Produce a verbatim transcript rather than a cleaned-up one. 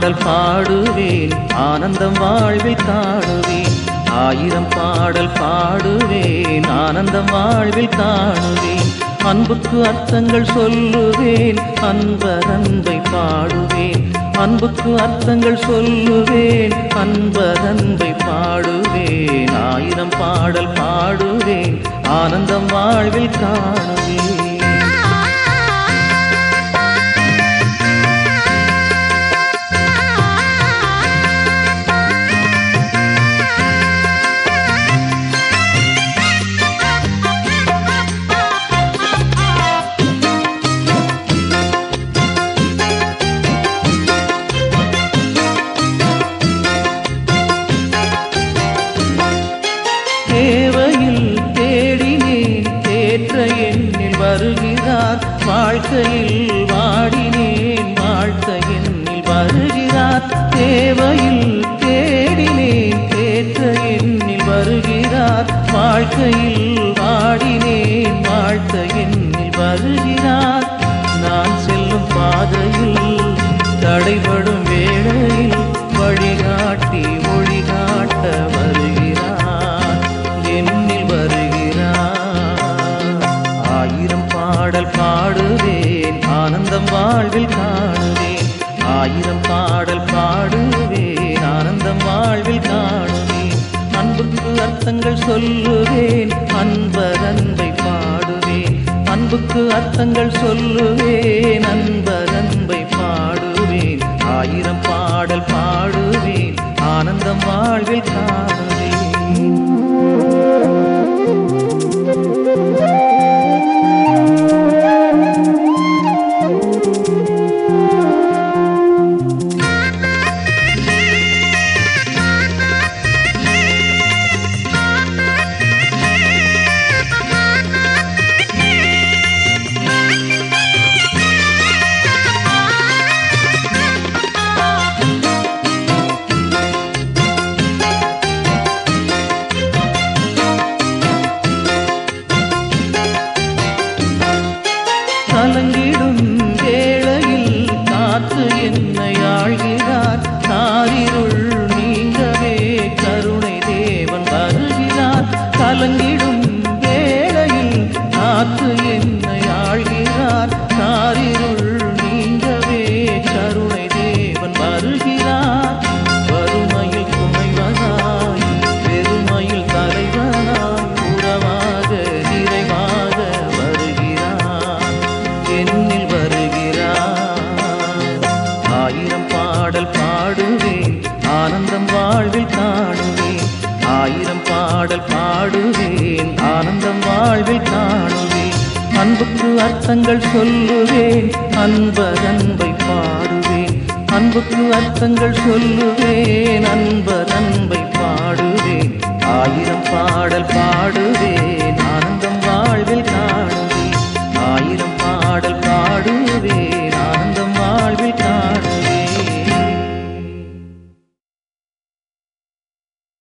பாடல் பாடுவேன் ஆனந்தம் வாழ்வில் காணுவேன் ஆயிரம் பாடல் பாடுவேன் ஆனந்தம் வாழ்வில் காணுவேன் அன்புக்கு அர்த்தங்கள் சொல்லுவேன் அன்பர் அன்பை பாடுவேன் அன்புக்கு அர்த்தங்கள் சொல்லுவேன் அன்பர் அன்பை பாடுவேன் ஆயிரம் பாடல் பாடுவேன் ஆனந்தம் வாழ்வில் காணுவேன் தேவையில் தேடினேன் தேற்ற எண்ணில் வருகிறார் வாழ்க்கையில் வாடினேன் வாழ்த்த எண்ணில் வருகிறார் தேவையில் தேடினேன் தேற்ற எண்ணில் வருகிறார் வாழ்க்கையில் வாடினேன் வாழ்த்த எண்ணில் வருகிறார் நான் செல்லும் பாதையில் தடைபடும் வேளையில் வழிகாட்டி ஒளிகாட்ட வருகிறார் என்னில் வருகிறார் ஆயிரம் பாடல் பாடுவேன் ஆனந்தம் வாழ்வில் காணுவேன் ஆயிரம் பாடல் பாடுவேன் ஆனந்தம் வாழ்வில் காணுவேன் அன்புக்கு அர்த்தங்கள் சொல்லுவேன் அன்பர் அன்பை பாடுவேன் அன்புக்கு அர்த்தங்கள் சொல்லுவேன் அன்பர் அன்பை பாடுவேன் ஆயிரம் பாடல் பாடுவேன் ஆனந்தம் வாழ்வில் காணுவேன் கலங்கிடும் வேளையில் காத்து என்னை ஆழ்கிறார் காரிருள் நீங்கவே கருணை தேவன் வருகிறார் கலங்கிடும் வேளையில் காத்து என்னை ஆழ்கிறார் காரிருள் நீங்கவே கருணை தேவன் வருகிறார் வறுமையில் துணைவனாய் பெருமையில் தலைவனாய் உறவாக நிறைவாக என்னில் வருகிறார் ஆயிரம் பாடல் பாடுவேன் ஆனந்தம் வாழ்வில் காணுவேன் ஆயிரம் பாடல் பாடுவேன் ஆனந்தம் வாழ்வில் காணுவேன் அன்புக்கு அர்த்தங்கள் சொல்லுவேன் அன்பர் அன்பை பாடுவேன் அன்புக்கு அர்த்தங்கள் சொல்லுவேன் அன்பர் அன்பை பாடுவேன் ஆயிரம் பாடல் பாடுவேன்